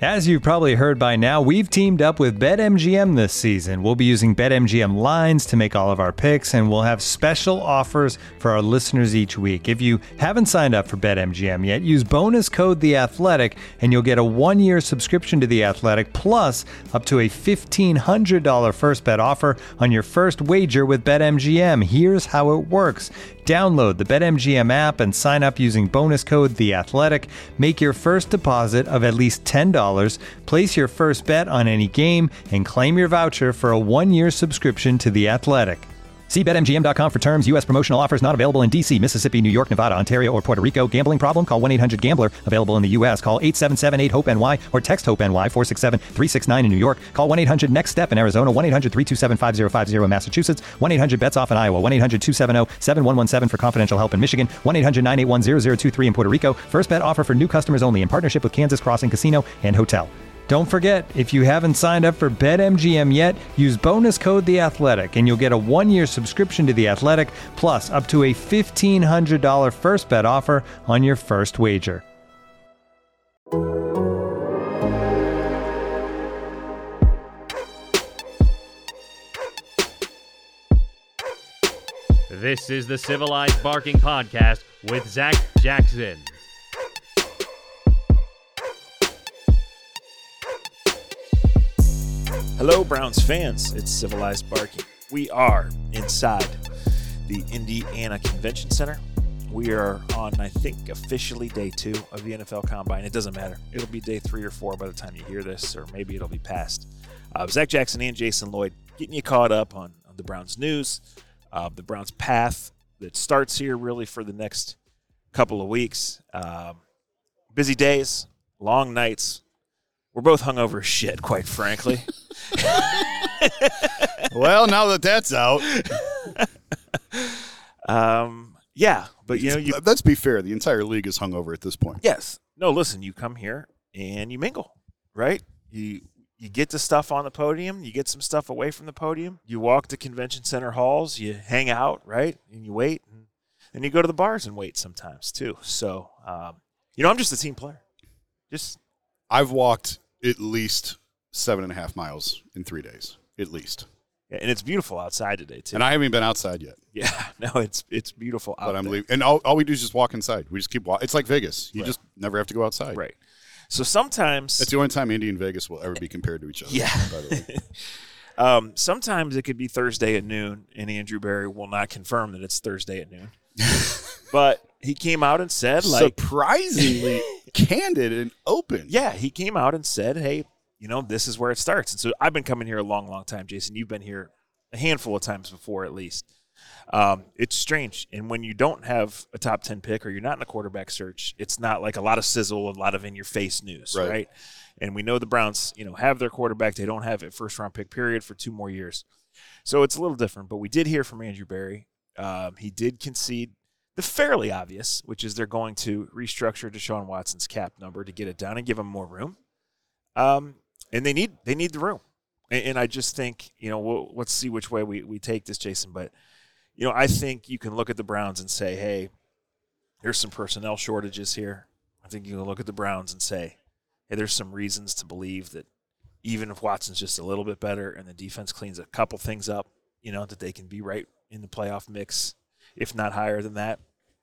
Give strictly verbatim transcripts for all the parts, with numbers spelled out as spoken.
As you've probably heard by now, we've teamed up with BetMGM this season. We'll be using BetMGM lines to make all of our picks, and we'll have special offers for our listeners each week. If you haven't signed up for BetMGM yet, use bonus code The Athletic, and you'll get a one-year subscription to The Athletic, plus up to a fifteen hundred dollars first bet offer on your first wager with BetMGM. Here's how it works. Download the BetMGM app and sign up using bonus code The Athletic. Make your first deposit of at least ten dollars, place your first bet on any game, and claim your voucher for a one-year subscription to The Athletic. See Bet M G M dot com for terms. U S promotional offers not available in D C, Mississippi, New York, Nevada, Ontario, or Puerto Rico. Gambling problem? Call one eight hundred gambler. Available in the U S. Call eight seven seven eight hope N Y or text HOPE-NY four six seven three six nine in New York. Call one eight hundred next step in Arizona. one eight hundred three two seven five zero five zero in Massachusetts. one eight hundred bets off in Iowa. one eight hundred two seven zero seven one one seven for confidential help in Michigan. one eight hundred nine eight one zero zero two three in Puerto Rico. First bet offer for new customers only in partnership with Kansas Crossing Casino and Hotel. Don't forget, if you haven't signed up for BetMGM yet, use bonus code The Athletic, and you'll get a one-year subscription to The Athletic, plus up to a fifteen hundred dollars first bet offer on your first wager. This is the Civilized Barking Podcast with Zach Jackson. Hello, Browns fans. It's Civilized Barking. We are inside the Indiana Convention Center. We are on, I think, officially day two of the N F L Combine. It doesn't matter. It'll be day three or four by the time you hear this, or maybe it'll be past. Uh, Zach Jackson and Jason Lloyd getting you caught up on, on the Browns news, uh, the Browns path that starts here really for the next couple of weeks. Um, busy days, long nights. We're both hungover as shit, quite frankly. Well, now that that's out. um, yeah, but, you know. You, Let's be fair. The entire league is hungover at this point. Yes. No, listen, you come here and you mingle, right? You you get the stuff on the podium. You get some stuff away from the podium. You walk to convention center halls. You hang out, right? And you wait. And then you go to the bars and wait sometimes, too. So, um, you know, I'm just a team player. Just I've walked at least seven and a half miles in three days, at least. Yeah, and it's beautiful outside today, too. And I haven't been outside yet. Yeah, no, it's it's beautiful out But I'm there. leaving. And all, all we do is just walk inside. We just keep walking. It's like Vegas. You Right. just never have to go outside. Right. So sometimes. That's the only time Indy and Vegas will ever be compared to each other. Yeah. By the way. um, sometimes it could be Thursday at noon, and Andrew Berry will not confirm that it's Thursday at noon. But he came out and said, like. Surprisingly candid and open. Yeah, he came out and said, hey, you know, this is where it starts. And so I've been coming here a long, long time, Jason. You've been here a handful of times before, at least. Um, it's strange. And when you don't have a top ten pick or you're not in a quarterback search, it's not like a lot of sizzle, a lot of in-your-face news, right. right? And we know the Browns, you know, have their quarterback. They don't have a first-round pick, period, for two more years. So it's a little different. But we did hear from Andrew Berry. Um, he did concede the fairly obvious, which is they're going to restructure Deshaun Watson's cap number to get it down and give him more room. Um, and they need they need the room. And, and I just think, you know, we'll, let's see which way we, we take this, Jason. But, you know, I think you can look at the Browns and say, hey, there's some personnel shortages here. I think you can look at the Browns and say, hey, there's some reasons to believe that even if Watson's just a little bit better and the defense cleans a couple things up, you know, that they can be right in the playoff mix, if not higher than that.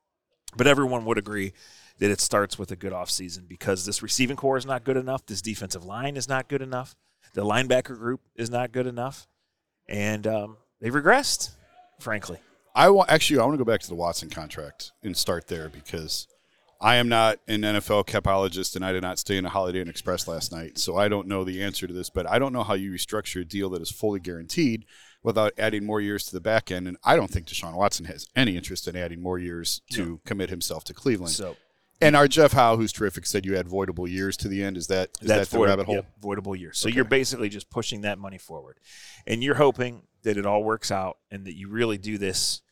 But everyone would agree that it starts with a good offseason because this receiving core is not good enough. This defensive line is not good enough. The linebacker group is not good enough. And um, they've regressed, frankly. I wa- Actually, I want to go back to the Watson contract and start there because I am not an N F L capologist and I did not stay in a Holiday Inn Express last night, so I don't know the answer to this. But I don't know how you restructure a deal that is fully guaranteed without adding more years to the back end. And I don't think Deshaun Watson has any interest in adding more years to no. commit himself to Cleveland. So, and our Jeff Howe, who's terrific, said you add voidable years to the end. Is that is that the void, rabbit hole? Yep, voidable years. So Okay. you're basically just pushing that money forward. And you're hoping that it all works out and that you really do this,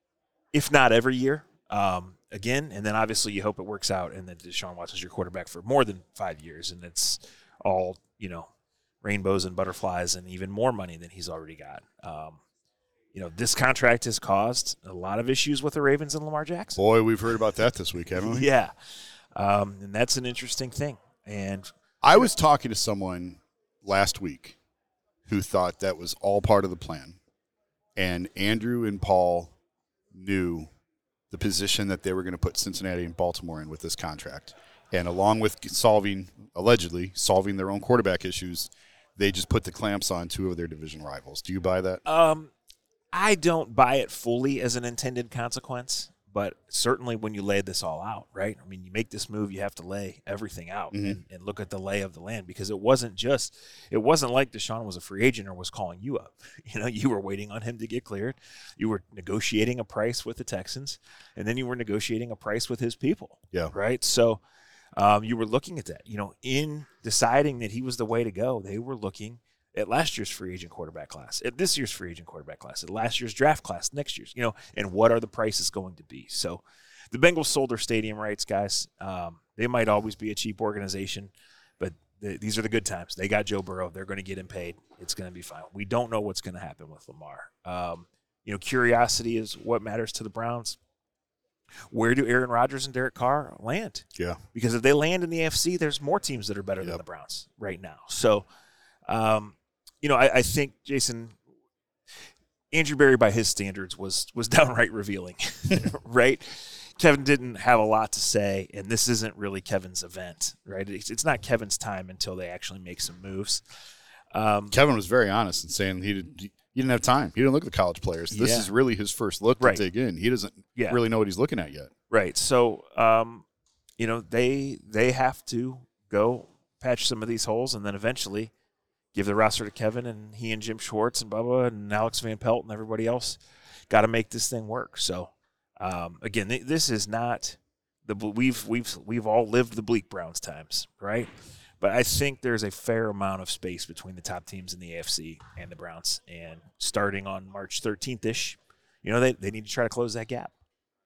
if not every year, um, again. And then obviously you hope it works out and that Deshaun Watson's your quarterback for more than five years. And it's all, you know, rainbows and butterflies and even more money than he's already got. Um, you know, this contract has caused a lot of issues with the Ravens and Lamar Jackson. Boy, we've heard about that this week, haven't we? Yeah. Um, and that's an interesting thing. And I was talking to someone last week who thought that was all part of the plan, and Andrew and Paul knew the position that they were going to put Cincinnati and Baltimore in with this contract. And along with solving, allegedly, solving their own quarterback issues, they just put the clamps on two of their division rivals. Do you buy that? Um, I don't buy it fully as an intended consequence, but certainly when you lay this all out, right? I mean, you make this move, you have to lay everything out Mm-hmm. and, and look at the lay of the land, because it wasn't just, it wasn't like Deshaun was a free agent or was calling you up. You know, you were waiting on him to get cleared. You were negotiating a price with the Texans, and then you were negotiating a price with his people. Yeah. Right? So um, you were looking at that. You know, in deciding that he was the way to go, they were looking at last year's free agent quarterback class, at this year's free agent quarterback class, at last year's draft class, next year's, you know, and what are the prices going to be? So the Bengals sold their stadium rights, guys. Um, they might always be a cheap organization, but th- these are the good times. They got Joe Burrow. They're going to get him paid. It's going to be fine. We don't know what's going to happen with Lamar. Um, you know, curiosity is what matters to the Browns. Where do Aaron Rodgers and Derek Carr land? Yeah. Because if they land in the A F C, there's more teams that are better Yep. than the Browns right now. So, um, you know, I, I think, Jason, Andrew Berry, by his standards, was was downright revealing, right? Kevin didn't have a lot to say, and this isn't really Kevin's event, right? It's, it's not Kevin's time until they actually make some moves. Um, Kevin was very honest in saying he, did, he didn't have time. He didn't look at the college players. This Yeah. is really his first look to Right. dig in. He doesn't Yeah. really know what he's looking at yet. Right. So, um, you know, they they have to go patch some of these holes, and then eventually give the roster to Kevin, and he and Jim Schwartz and Bubba and Alex Van Pelt and everybody else got to make this thing work. So, um, again, th- this is not the we've we've we've all lived the bleak Browns times, right? But I think there's a fair amount of space between the top teams in the A F C and the Browns, and starting on March thirteenth ish, you know, they they need to try to close that gap.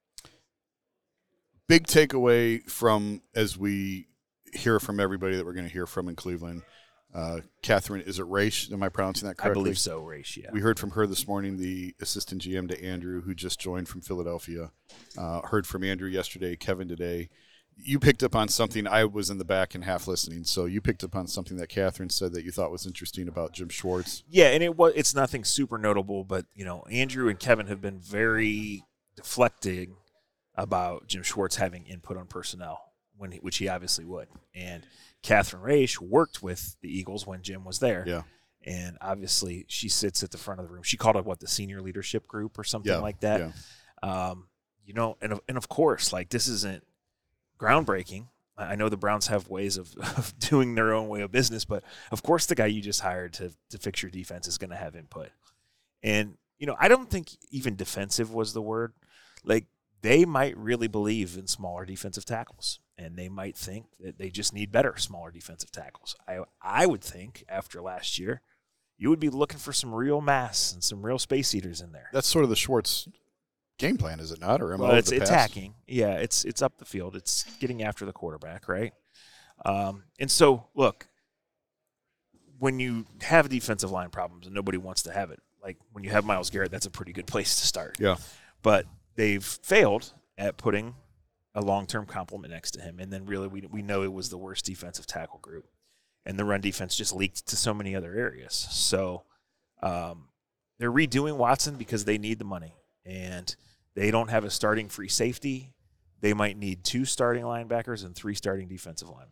Big takeaway from, as we hear from everybody that we're going to hear from in Cleveland, uh, Catherine, is it Raish? Am I pronouncing that I correctly? believe so, Raish, yeah. We heard from her this morning, the assistant G M to Andrew, who just joined from Philadelphia. Uh, heard from Andrew yesterday, Kevin today. You picked up on something. I was in the back and half listening, so you picked up on something that Catherine said that you thought was interesting about Jim Schwartz. Yeah, and it was it's nothing super notable, but you know, Andrew and Kevin have been very deflecting about Jim Schwartz having input on personnel, when he, which he obviously would. And Catherine Raish worked with the Eagles when Jim was there. Yeah. And obviously she sits at the front of the room. She called it, what, the senior leadership group or something Yeah, like that. yeah. Um, you know, and of, and of course, like, this isn't groundbreaking. I know the Browns have ways of, of doing their own way of business, but of course the guy you just hired to to fix your defense is going to have input. And, you know, I don't think even defensive was the word. Like, they might really believe in smaller defensive tackles, and they might think that they just need better smaller defensive tackles. I I would think after last year, you would be looking for some real mass and some real space eaters in there. That's sort of the Schwartz game plan, is it not? Or am I Well, over it's the pass? attacking. Yeah, it's it's up the field. It's getting after the quarterback, right? Um, and so, look, when you have defensive line problems and nobody wants to have it, like when you have Myles Garrett, that's a pretty good place to start. Yeah. But they've failed at putting a long-term complement next to him, and then really we we know it was the worst defensive tackle group, and the run defense just leaked to so many other areas. So um, they're redoing Watson because they need the money, and they don't have a starting free safety. They might need two starting linebackers and three starting defensive linemen.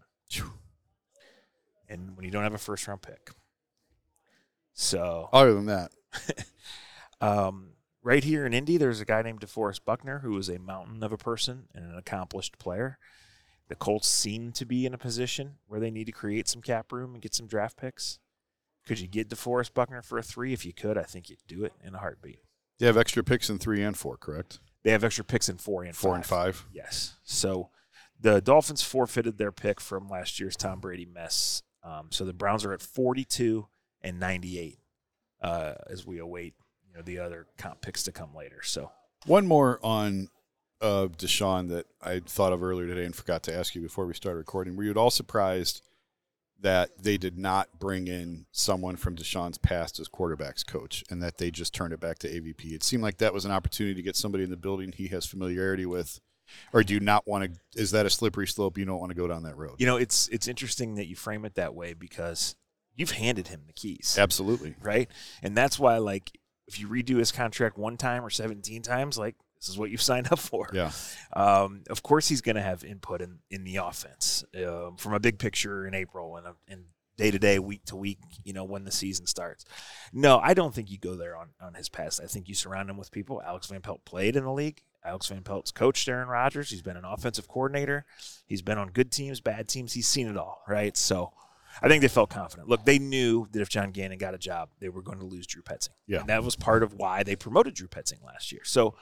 And when you don't have a first-round pick. So Other than that, um, right here in Indy, there's a guy named DeForest Buckner who is a mountain of a person and an accomplished player. The Colts seem to be in a position where they need to create some cap room and get some draft picks. Could you get DeForest Buckner for a three? If you could, I think you'd do it in a heartbeat. they have extra picks in three and four, correct? They have extra picks in four and Four five. and five. Yes. So the Dolphins forfeited their pick from last year's Tom Brady mess. Um, so the Browns are at forty-two and ninety-eight uh, as we await, you know, the other comp picks to come later. So One more on uh, Deshaun that I thought of earlier today and forgot to ask you before we started recording. Were you at all surprised that they did not bring in someone from Deshaun's past as quarterback's coach and that they just turned it back to A V P? It seemed like that was an opportunity to get somebody in the building he has familiarity with Or do you not want to – is that a slippery slope? You don't want to go down that road? You know, it's it's interesting that you frame it that way because you've handed him the keys. Absolutely. Right? And that's why, like, if you redo his contract one time or seventeen times, like, this is what you've signed up for. Yeah. Um, of course he's going to have input in, in the offense uh, from a big picture in April and, and day-to-day, week-to-week, you know, when the season starts. No, I don't think you go there on, on his past. I think you surround him with people. Alex Van Pelt played in the league. Alex Van Pelt's coached Aaron Rodgers. He's been an offensive coordinator. He's been on good teams, bad teams. He's seen it all, right? So I think they felt confident. Look, they knew that if John Gannon got a job, they were going to lose Drew Petzing. Yeah. And that was part of why they promoted Drew Petzing last year. So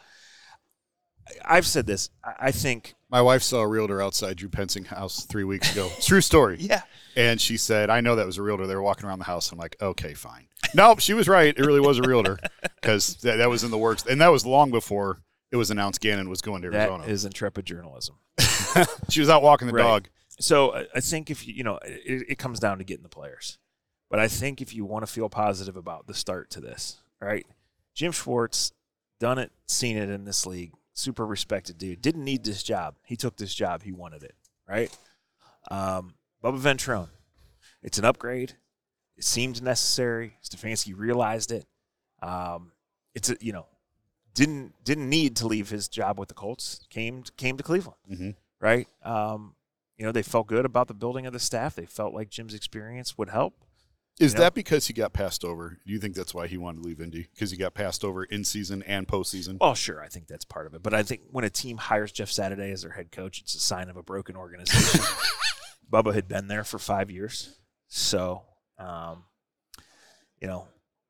I've said this. I think my wife saw a realtor outside Drew Petzing house three weeks ago. True story. Yeah. And she said, I know that was a realtor. They were walking around the house. I'm like, okay, fine. Nope, she was right. It really was a realtor because that, that was in the works. And that was long before it was announced Gannon was going to Arizona. That is intrepid journalism. She was out walking the right. dog. So I think if you, you know, it, it comes down to getting the players. But I think if you want to feel positive about the start to this, right? Jim Schwartz, done it, seen it in this league. Super respected dude. Didn't need this job. He took this job. He wanted it, right? Um, Bubba Ventrone. It's an upgrade. It seemed necessary. Stefanski realized it. Um, it's a, you know, didn't didn't need to leave his job with the Colts. Came came to Cleveland, Mm-hmm. right? Um, you know, they felt good about the building of the staff. They felt like Jim's experience would help. Is You know? that because he got passed over? Do you think that's why he wanted to leave Indy? Because he got passed over in season and postseason? Well, sure, I think that's part of it. But I think when a team hires Jeff Saturday as their head coach, it's a sign of a broken organization. Bubba had been there for five years. So, um, you know,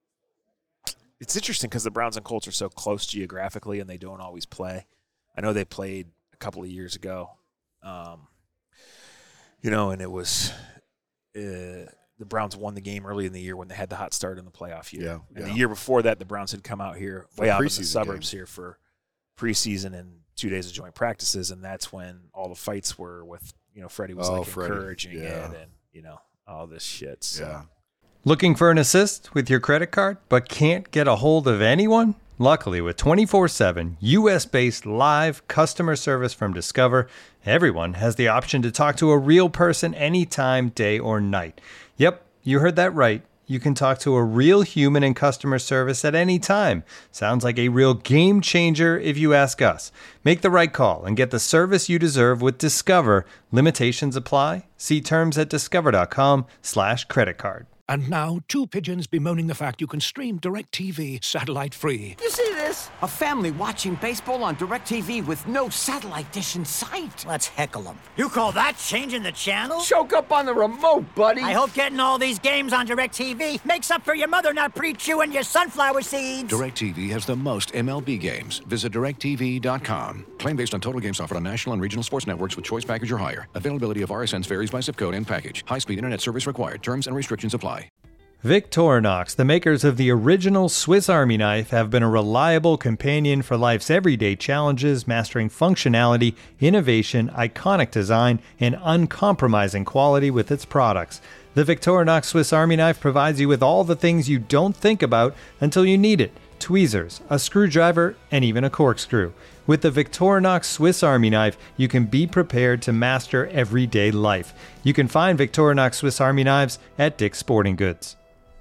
it's interesting because the Browns and Colts are so close geographically and they don't always play. I know they played a couple of years ago, um, you know, and it was uh, – the Browns won the game early in the year when they had the hot start in the playoff year. Yeah, and yeah. the year before that, the Browns had come out here For way out in the preseason suburbs game. here for preseason and two days of joint practices, and that's when all the fights were with, you know, Freddie was Oh, like Freddie. encouraging Yeah. it and, you know, all this shit. So. Yeah. Looking for an assist with your credit card but can't get a hold of anyone? Luckily, with twenty-four seven U S-based live customer service from Discover, everyone has the option to talk to a real person anytime, day or night. Yep, you heard that right. You can talk to a real human in customer service at any time. Sounds like a real game changer if you ask us. Make the right call and get the service you deserve with Discover. Limitations apply. See terms at discover.com slash credit card. And now, two pigeons bemoaning the fact you can stream DirecTV satellite-free. You see this? A family watching baseball on DirecTV with no satellite dish in sight. Let's heckle them. You call that changing the channel? Choke up on the remote, buddy. I hope getting all these games on DirecTV makes up for your mother not pre-chewing your sunflower seeds. DirecTV has the most M L B games. Visit direct T V dot com. Claim based on total games offered on national and regional sports networks with choice package or higher. Availability of R S Ns varies by zip code and package. High-speed internet service required. Terms and restrictions apply. Victorinox, the makers of the original Swiss Army knife, have been a reliable companion for life's everyday challenges, mastering functionality, innovation, iconic design, and uncompromising quality with its products. The Victorinox Swiss Army knife provides you with all the things you don't think about until you need it. Tweezers, a screwdriver, and even a corkscrew. With the Victorinox Swiss Army knife, you can be prepared to master everyday life. You can find Victorinox Swiss Army knives at Dick's Sporting Goods.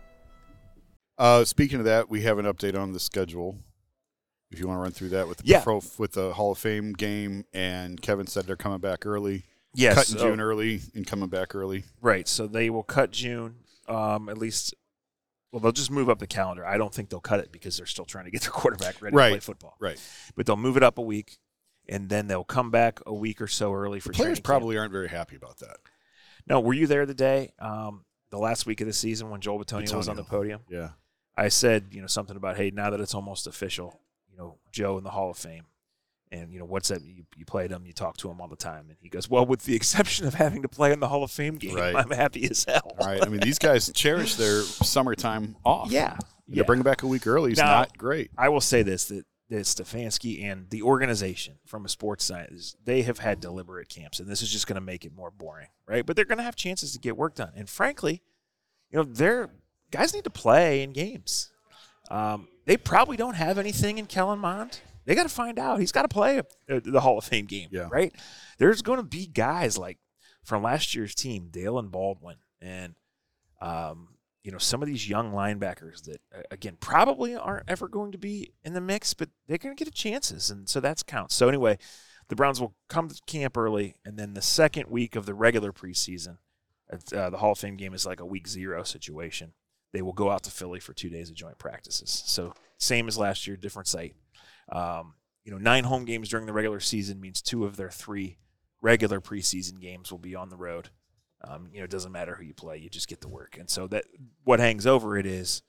Uh, speaking of that, we have an update on the schedule. If you want to run through that with the Yeah. pro, with the Hall of Fame game, and Kevin said they're coming back early. Yes. Cutting so- June early and coming back early. Right. So they will cut June, um, at least. Well, they'll just move up the calendar. I don't think they'll cut it because they're still trying to get their quarterback ready Right. to play football. Right. But they'll move it up a week, and then they'll come back a week or so early for The players training camp. probably aren't very happy about that. No, were you there the day, um, the last week of the season when Joel Bitonio was on the Bitonio. podium? Yeah. I said, you know, something about, hey, now that it's almost official, you know, Joe in the Hall of Fame. And, you know, what's that? You, you played him, you talk to him all the time. And he goes, well, with the exception of having to play in the Hall of Fame game, Right. I'm happy as hell. All right. I mean, these guys cherish their summertime off. Yeah. To yeah. bring it back a week early is Now, not great. I will say this, that, that Stefanski and the organization from a sports side, is they have had deliberate camps, and this is just going to make it more boring, right? But they're going to have chances to get work done. And frankly, you know, they're guys need to play in games. Um, they probably don't have anything in Kellen Mond. They got to find out. He's got to play a, the Hall of Fame game, yeah. right? There's going to be guys like from last year's team, Dalen Baldwin, and um, you know, some of these young linebackers that, again, probably aren't ever going to be in the mix, but they're going to get chances, and so that's counts. So anyway, the Browns will come to camp early, and then the second week of the regular preseason, uh, the Hall of Fame game is like a week zero situation. They will go out to Philly for two days of joint practices. So same as last year, different site. Um, you know, nine home games during the regular season means two of their three regular preseason games will be on the road. Um, you know, it doesn't matter who you play, you just get to work. And so that what hangs over it is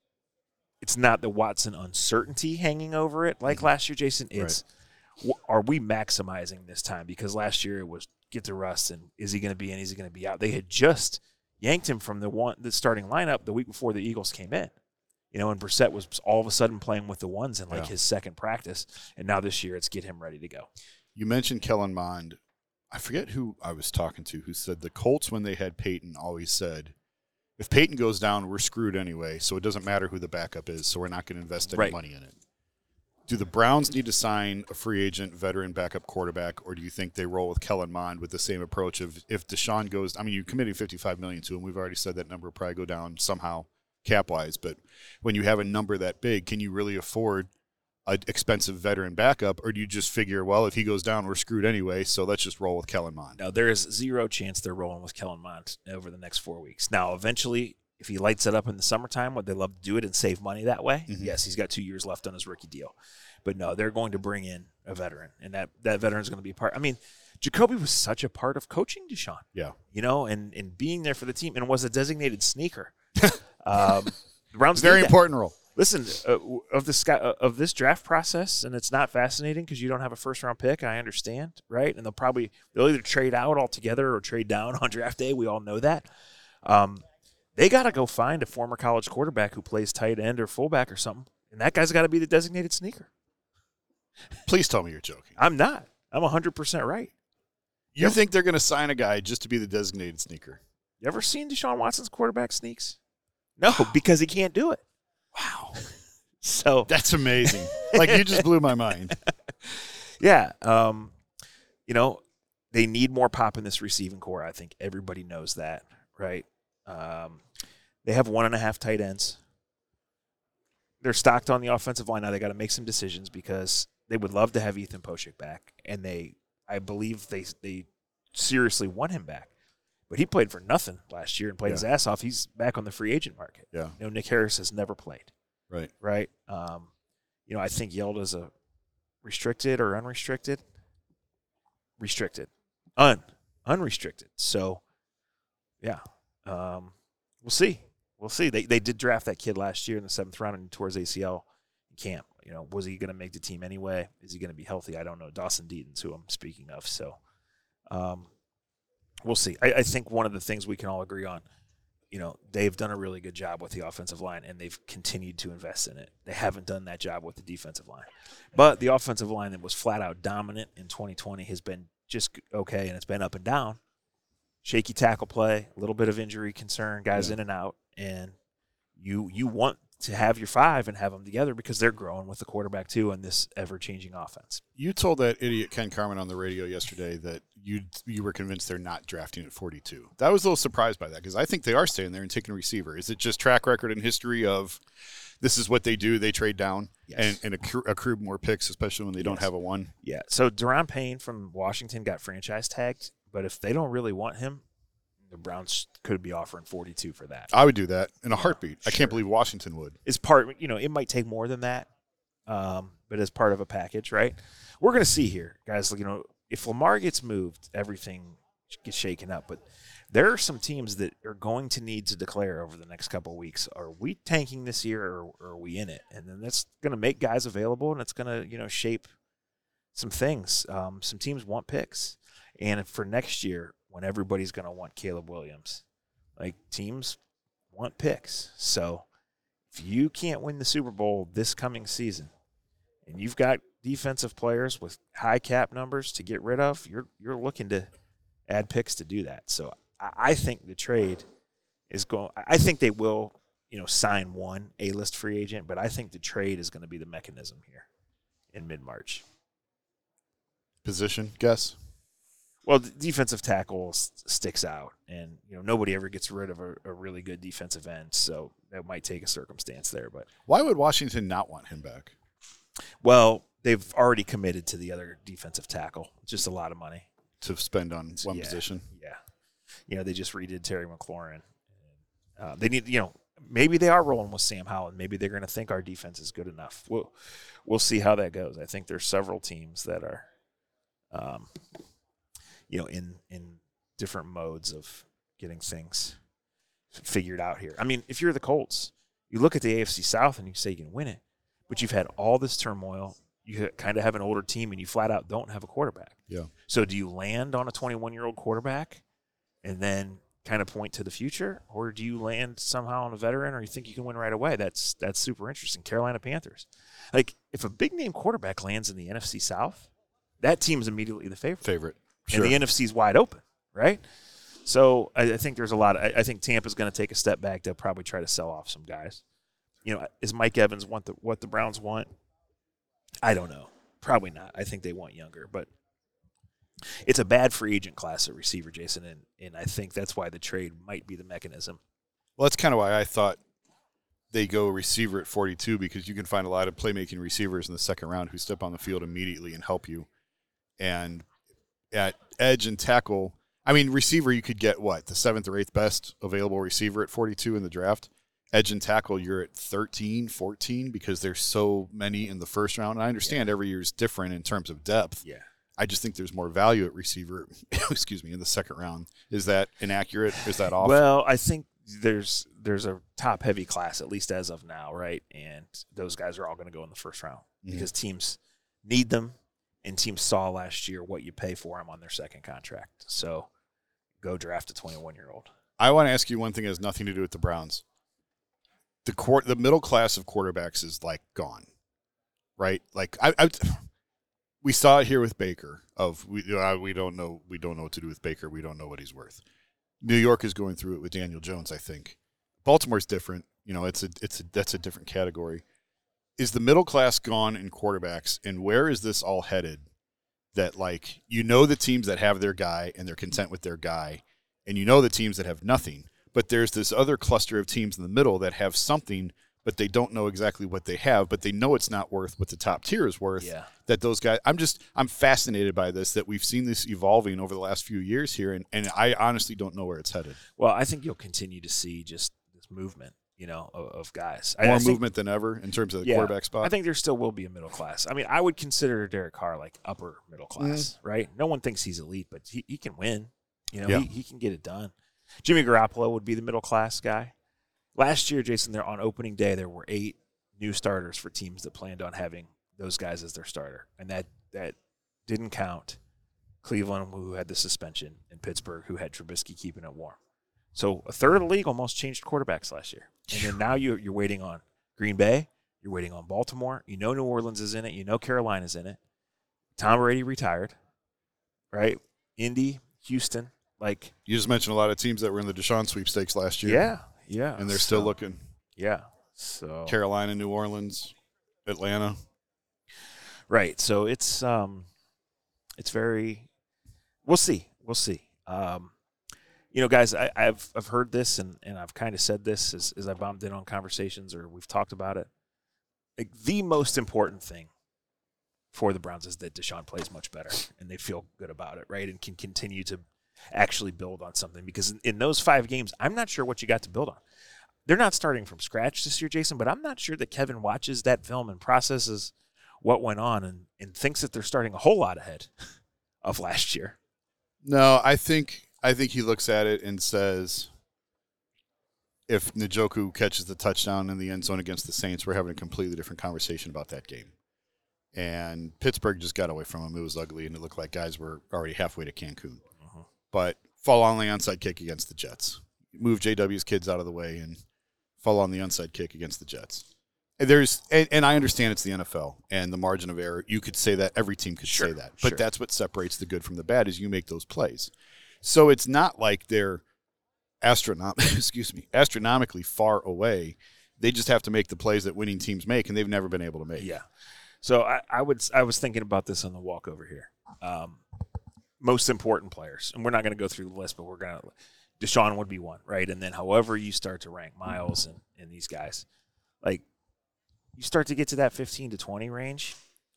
it's not the Watson uncertainty hanging over it like last year, Jason. It's right. w- are we maximizing this time? Because last year it was get to Russ and is he going to be in, is he going to be out? They had just yanked him from the one the starting lineup the week before the Eagles came in. You know, and Brissett was all of a sudden playing with the ones in like yeah. his second practice. And now this year it's get him ready to go. You mentioned Kellen Mond. I forget who I was talking to who said the Colts, when they had Peyton, always said, if Peyton goes down, we're screwed anyway, so it doesn't matter who the backup is, so we're not going to invest any right. money in it. Do the Browns need to sign a free agent, veteran backup quarterback, or do you think they roll with Kellen Mond with the same approach of if Deshaun goes – I mean, you committed fifty-five million dollars to him. We've already said that number will probably go down somehow cap-wise, but when you have a number that big, can you really afford – an expensive veteran backup, or do you just figure, well, if he goes down, we're screwed anyway, so let's just roll with Kellen Mond? No, there is zero chance they're rolling with Kellen Mond over the next four weeks. Now, eventually, if he lights it up in the summertime, would they love to do it and save money that way? Mm-hmm. Yes, he's got two years left on his rookie deal. But no, they're going to bring in a veteran, and that, that veteran is going to be a part. I mean, Jacoby was such a part of coaching Deshaun. Yeah. You know, and, and being there for the team, and was a designated sneaker. um, the Browns Very did that. important role. Listen, uh, of this guy, uh, of this draft process, and it's not fascinating because you don't have a first round pick. I understand, right? And they'll probably they'll either trade out altogether or trade down on draft day. We all know that. Um, they got to go find a former college quarterback who plays tight end or fullback or something, and that guy's got to be the designated sneaker. Please tell me you're joking. I'm not. I'm one hundred percent right. You yep. think they're going to sign a guy just to be the designated sneaker? You ever seen Deshaun Watson's quarterback sneaks? No, because he can't do it. Wow. So that's amazing. Like, you just blew my mind. Yeah. Um, you know, they need more pop in this receiving core. I think everybody knows that, right? Um, they have one and a half tight ends. They're stocked on the offensive line. Now they got to make some decisions because they would love to have Ethan Pochik back. And they, I believe they, they seriously want him back. But he played for nothing last year and played yeah. his ass off. He's back on the free agent market. Yeah. You know, Nick Harris has never played. Right. Right. Um, you know, I think Yelda's a restricted or unrestricted. Restricted. Un. Unrestricted. So, yeah. Um, we'll see. We'll see. They they did draft that kid last year in the seventh round and he tore his A C L in camp. You know, was he going to make the team anyway? Is he going to be healthy? I don't know. Dawson Deaton's who I'm speaking of. So, um, we'll see. I, I think one of the things we can all agree on, you know, they've done a really good job with the offensive line, and they've continued to invest in it. They haven't done that job with the defensive line. But the offensive line that was flat-out dominant in twenty twenty has been just okay, and it's been up and down. Shaky tackle play, a little bit of injury concern, guys yeah. in and out, and you you want to have your five and have them together because they're growing with the quarterback too in this ever-changing offense. You told that idiot Ken Carman on the radio yesterday that you you were convinced they're not drafting at forty-two. That was a little surprised by that because I think they are staying there and taking a receiver. Is it just track record and history of this is what they do, they trade down yes. and, and accrue, accrue more picks, especially when they yes. don't have a one? Yeah, so Deron Payne from Washington got franchise tagged, but if they don't really want him, the Browns could be offering forty-two for that. I would do that in a heartbeat. Yeah, sure. I can't believe Washington would. It's part, you know, it might take more than that, um, but as part of a package, right? We're going to see here, guys. You know, if Lamar gets moved, everything gets shaken up. But there are some teams that are going to need to declare over the next couple of weeks: are we tanking this year, or, or are we in it? And then that's going to make guys available, and it's going to, you know, shape some things. Um, some teams want picks, and for next year, when everybody's going to want Caleb Williams. Like, teams want picks. So if you can't win the Super Bowl this coming season and you've got defensive players with high cap numbers to get rid of, you're you're looking to add picks to do that. So I, I think the trade is going – I think they will, you know, sign one A-list free agent, but I think the trade is going to be the mechanism here. in mid-March. Position guess? Well, the defensive tackle s- sticks out, and you know nobody ever gets rid of a, a really good defensive end, so that might take a circumstance there. But why would Washington not want him back? Well, they've already committed to the other defensive tackle. It's just a lot of money to spend on one yeah, position. Yeah, you know they just redid Terry McLaurin. Uh, they need, you know, maybe they are rolling with Sam Howell. Maybe they're going to think our defense is good enough. We'll we'll see how that goes. I think there's several teams that are. Um, you know, in, in different modes of getting things figured out here. I mean, if you're the Colts, you look at the A F C South and you say you can win it, but you've had all this turmoil. You kind of have an older team and you flat out don't have a quarterback. Yeah. So do you land on a twenty-one-year-old quarterback and then kind of point to the future, or do you land somehow on a veteran, or you think you can win right away? That's that's super interesting. Carolina Panthers. Like, if a big-name quarterback lands in the N F C South, that team's immediately the favorite. Favorite. Sure. And the N F C's wide open, right? So I, I think there's a lot. Of, I, I think Tampa's going to take a step back. They'll probably try to sell off some guys. You know, is Mike Evans want the, what the Browns want? I don't know. Probably not. I think they want younger, but it's a bad free agent class at receiver, Jason, and and I think that's why the trade might be the mechanism. Well, that's kind of why I thought they go receiver at forty-two, because you can find a lot of playmaking receivers in the second round who step on the field immediately and help you. And at edge and tackle, I mean, receiver, you could get, what, the seventh or eighth best available receiver at forty-two in the draft. Edge and tackle, you're at thirteen, fourteen, because there's so many in the first round. And I understand yeah. every year is different in terms of depth. Yeah. I just think there's more value at receiver, excuse me, in the second round. Is that inaccurate? Is that off? Well, I think there's there's a top-heavy class, at least as of now, right? And those guys are all going to go in the first round mm-hmm. because teams need them. And teams saw last year what you pay for them on their second contract. So go draft a twenty-one-year-old. I want to ask you one thing that has nothing to do with the Browns. The court, the middle class of quarterbacks is, like, gone, right? Like, I, I we saw it here with Baker. Of we uh, we don't know we don't know what to do with Baker. We don't know what he's worth. New York is going through it with Daniel Jones, I think. Baltimore's different. You know, it's a it's a that's a different category. Is the middle class gone in quarterbacks, and where is this all headed? That, like, you know the teams that have their guy and they're content with their guy, and you know the teams that have nothing, but there's this other cluster of teams in the middle that have something, but they don't know exactly what they have, but they know it's not worth what the top tier is worth. Yeah. That those guys, I'm just, I'm fascinated by this, that we've seen this evolving over the last few years here, and, and I honestly don't know where it's headed. Well, I think you'll continue to see just this movement. You know, of, of guys. More I, I think, movement than ever in terms of the yeah, quarterback spot? I think there still will be a middle class. I mean, I would consider Derek Carr like upper middle class, mm-hmm. right? No one thinks he's elite, but he, he can win. You know, yeah. he, he can get it done. Jimmy Garoppolo would be the middle class guy. Last year, Jason, there on opening day, there were eight new starters for teams that planned on having those guys as their starter. And that, that didn't count Cleveland, who had the suspension, and Pittsburgh, who had Trubisky keeping it warm. So a third of the league almost changed quarterbacks last year. And then now you're, you're waiting on Green Bay. You're waiting on Baltimore. You know New Orleans is in it. You know Carolina's in it. Tom Brady retired, right? Indy, Houston. Like, you just mentioned a lot of teams that were in the Deshaun sweepstakes last year. Yeah, yeah. And they're so, still looking. Yeah. So Carolina, New Orleans, Atlanta. Right. So it's um, it's very – we'll see. We'll see. Um You know, guys, I, I've I've heard this, and, and I've kind of said this as, as I bombed in on conversations or we've talked about it. Like, the most important thing for the Browns is that Deshaun plays much better, and they feel good about it, right, and can continue to actually build on something. Because in, in those five games, I'm not sure what you got to build on. They're not starting from scratch this year, Jason, but I'm not sure that Kevin watches that film and processes what went on and, and thinks that they're starting a whole lot ahead of last year. No, I think – I think he looks at it and says, if Njoku catches the touchdown in the end zone against the Saints, we're having a completely different conversation about that game. And Pittsburgh just got away from him. It was ugly, and it looked like guys were already halfway to Cancun. Uh-huh. But fall on the onside kick against the Jets. Move J W's kids out of the way and fall on the onside kick against the Jets. And there's and, and I understand it's the N F L and the margin of error. You could say that. Every team could sure, say that. But sure. That's what separates the good from the bad is you make those plays. So it's not like they're astronom- excuse me, astronomically far away. They just have to make the plays that winning teams make, and they've never been able to make. Yeah. So I, I would I was thinking about this on the walk over here. Um, most important players, and we're not going to go through the list, but we're going to. Deshaun would be one, right? And then however you start to rank Miles and, and these guys, like you start to get to that fifteen to twenty range.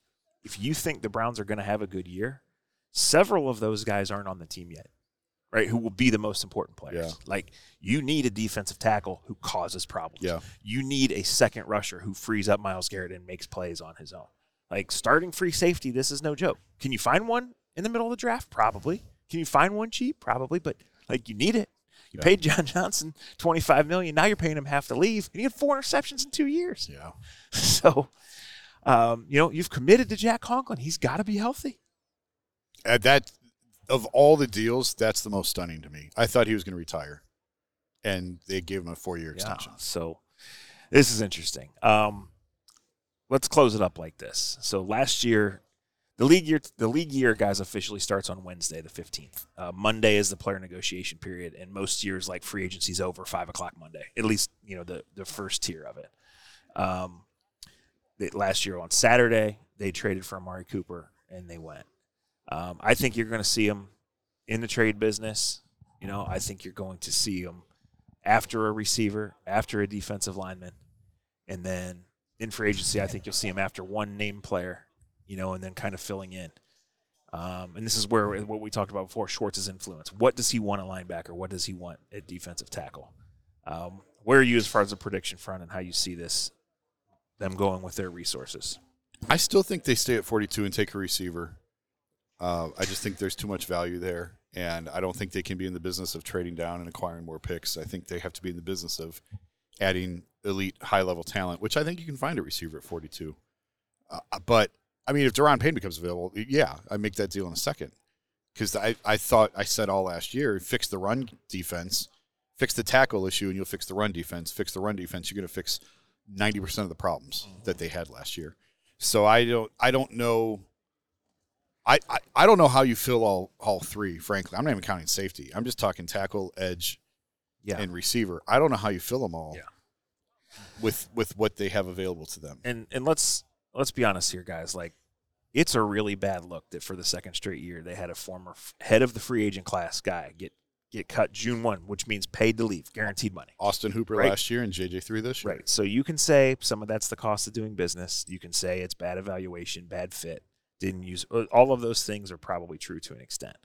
If you think the Browns are going to have a good year, several of those guys aren't on the team yet, right? Who will be the most important players. Yeah. Like you need a defensive tackle who causes problems. Yeah. You need a second rusher who frees up Myles Garrett and makes plays on his own. Like starting free safety, this is no joke. Can you find one in the middle of the draft? Probably. Can you find one cheap? Probably. But like you need it. You Yeah. paid John Johnson twenty-five million dollars. Now you're paying him half to leave, and he had four interceptions in two years. Yeah. So, um, you know, you've committed to Jack Conklin. He's got to be healthy. Uh, that of all the deals, that's the most stunning to me. I thought he was going to retire, and they gave him a four-year extension. Yeah, so this is interesting. Um, let's close it up like this. So last year, the league year, the league year, guys, officially starts on Wednesday, the fifteenth. Uh, Monday is the player negotiation period, and most years, like free agency's over five o'clock Monday. At least, you know, the the first tier of it. Um, they, last year on Saturday, they traded for Amari Cooper, and they went. Um, I think you're going to see him in the trade business. You know, I think you're going to see him after a receiver, after a defensive lineman, and then in free agency, I think you'll see him after one named player. You know, and then kind of filling in. Um, and this is where what we talked about before, Schwartz's influence. What does he want at linebacker? What does he want at defensive tackle? Um, where are you as far as the prediction front and how you see this, them going with their resources? I still think they stay at forty-two and take a receiver. Uh, I just think there's too much value there, and I don't think they can be in the business of trading down and acquiring more picks. I think they have to be in the business of adding elite, high-level talent, which I think you can find a receiver at forty-two. Uh, but I mean, if Daron Payne becomes available, yeah, I make that deal in a second. Because I, I thought I said all last year, fix the run defense, fix the tackle issue, and you'll fix the run defense. Fix the run defense, you're going to fix ninety percent of the problems that they had last year. So I don't I don't know I, I, I don't know how you fill all all three, frankly. I'm not even counting safety. I'm just talking tackle, edge, Yeah. and receiver. I don't know how you fill them all Yeah. with with what they have available to them. And and let's let's be honest here, guys. Like, it's a really bad look that for the second straight year they had a former f- head of the free agent class guy get get cut June first, which means paid to leave, guaranteed money. Austin Hooper Right. last year and J J three this year. Right. So you can say some of that's the cost of doing business. You can say it's bad evaluation, bad fit, didn't use – all of those things are probably true to an extent.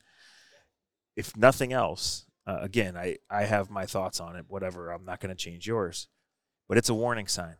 If nothing else, uh, again, I, I have my thoughts on it, whatever. I'm not going to change yours. But it's a warning sign.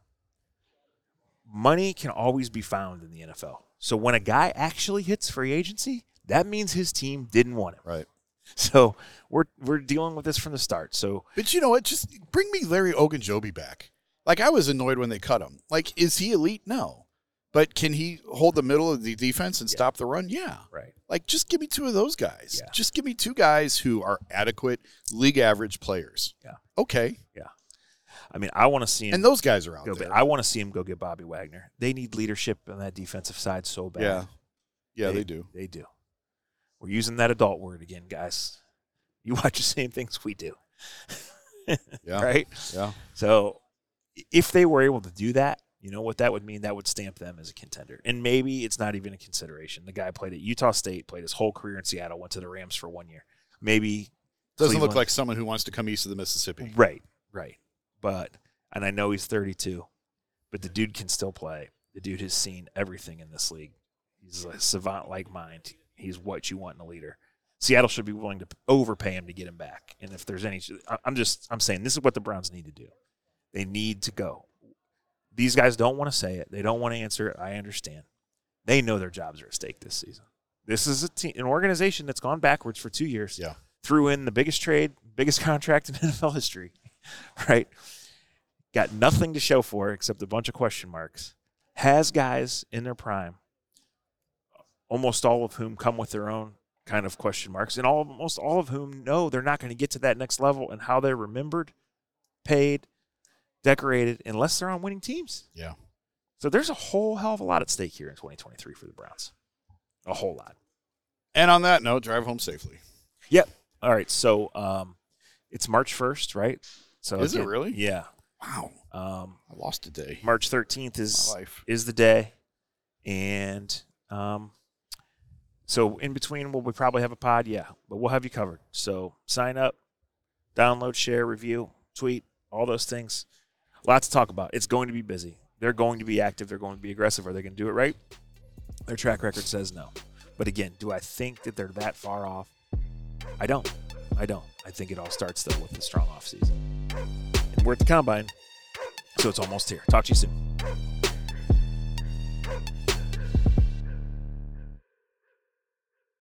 Money can always be found in the N F L. So when a guy actually hits free agency, that means his team didn't want him. Right. So we're we're dealing with this from the start. So But you know what? Just bring me Larry Ogunjobi back. Like, I was annoyed when they cut him. Like, is he elite? No. But can he hold the middle of the defense and Yeah. stop the run? Yeah. right. Like, just give me two of those guys. Yeah. Just give me two guys who are adequate league average players. Yeah. Okay. I mean, I want to see him And those guys are out go. there. I want to see him go get Bobby Wagner. They need leadership on that defensive side so bad. Yeah. Yeah, they, do. They do. We're using that adult word again, guys. You watch the same things we do. Yeah. Right? Yeah. So if they were able to do that, you know what that would mean? That would stamp them as a contender. And maybe it's not even a consideration. The guy played at Utah State, played his whole career in Seattle, went to the Rams for one year. Maybe Doesn't look Cleveland- like someone who wants to come east of the Mississippi. Right, right. But, and I know he's thirty-two, but the dude can still play. The dude has seen everything in this league. He's a savant-like mind. He's what you want in a leader. Seattle should be willing to overpay him to get him back. And if there's any, I'm just, I'm saying this is what the Browns need to do. They need to go. These guys don't want to say it. They don't want to answer it. I understand. They know their jobs are at stake this season. This is a team, an organization that's gone backwards for two years. Yeah. Threw in the biggest trade, biggest contract in N F L history. Right? Got nothing to show for it except a bunch of question marks. Has guys in their prime, almost all of whom come with their own kind of question marks, and almost all of whom know they're not going to get to that next level and how they're remembered, paid, decorated, unless they're on winning teams. Yeah. So there's a whole hell of a lot at stake here in twenty twenty-three for the Browns. A whole lot. And on that note, drive home safely. Yep. All right. So um, it's March first, right? So Is it again- really? Yeah. Wow. Um, I lost a day. March thirteenth is My life. is the day. And um, so in between, will we probably have a pod? Yeah, but we'll have you covered. So sign up, download, share, review, tweet, all those things. Lots to talk about. It's going to be busy. They're going to be active. They're going to be aggressive. Are they going to do it right? Their track record says no. But again, do I think that they're that far off? I don't. I don't. I think it all starts, though, with the strong offseason. And we're at the Combine, so it's almost here. Talk to you soon.